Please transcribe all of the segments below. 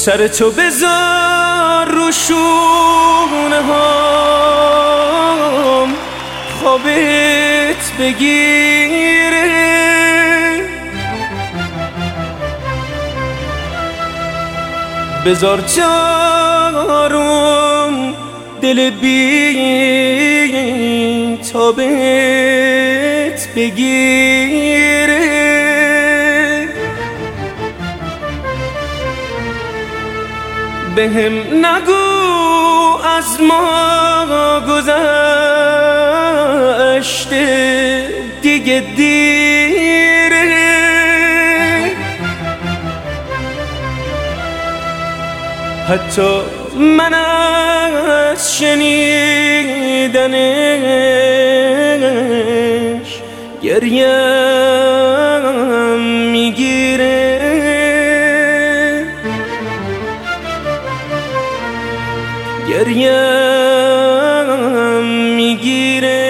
سر تو بذار رو شونه هام خوابت بگیره، بذار جاروم دل بی تابت بگیره، بهم نگو از ما گذشته دیگه دیره، حتی من از شنیدنش گریم میگیره، گریم میگیره.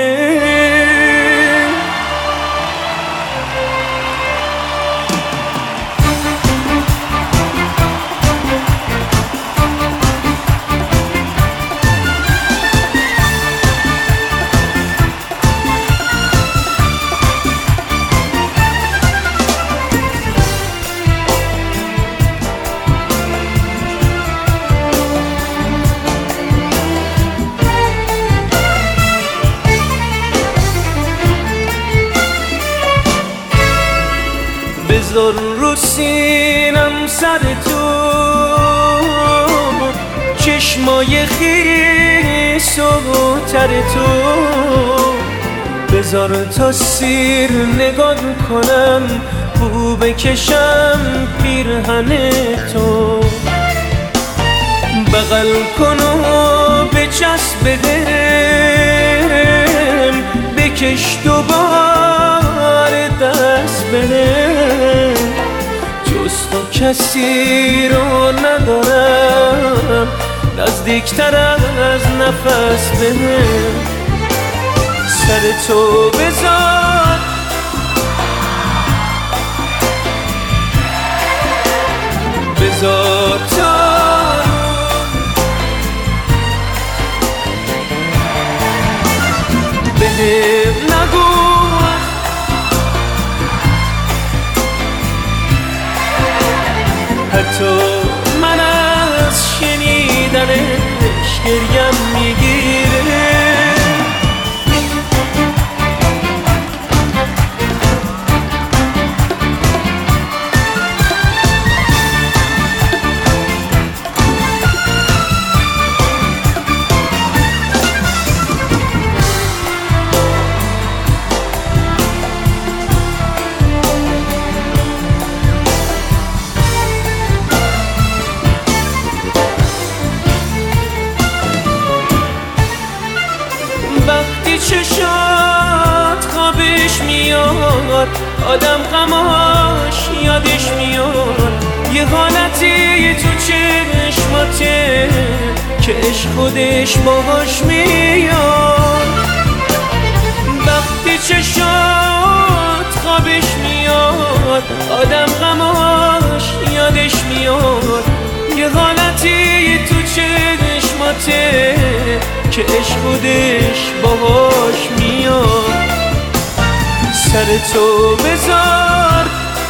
بذار رو سینم سر تو چشمای خیس و تر تو، بذار تا سیر نگاه کنم بو بکشم پیرهن تو، بغل کن و بچسب بهم بکش دوباره دست بهم، جز تو کسی رو ندارم نزدیکتر از نفس بهم، سر تو بذار بذار تا بهم نگو حتی من از شنیدنش گریم میگیره، چشات خوابش میاد آدم غماش یادش میاد، یه حالتی تو چشماته که عشق خودش باهاش میاد، وقتی چشات خوابش میاد آدم غماش یادش میاد، یه حالتی تو چشماته که عشق خودش باهاش میاد، سر تو بذار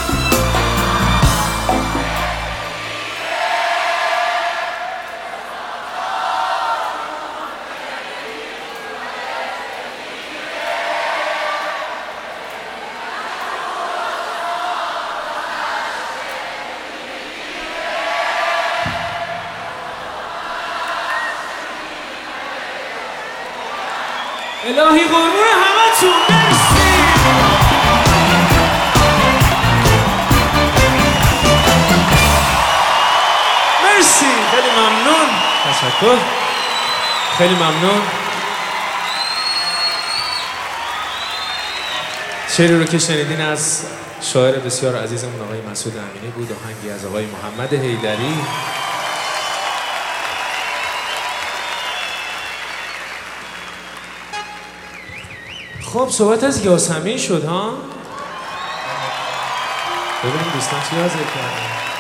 الهی قربون همتون. مرسی مرسی، خیلی ممنون، تشکر، خیلی ممنون. شعری رو که شنیدین از شاعر بسیار عزیزمون آقای مسعود امینی بود، آهنگی از آقای محمد حیدری. خب صحبت از یاسمین شد ها. ببینیم دوستان چی حاضر کردن.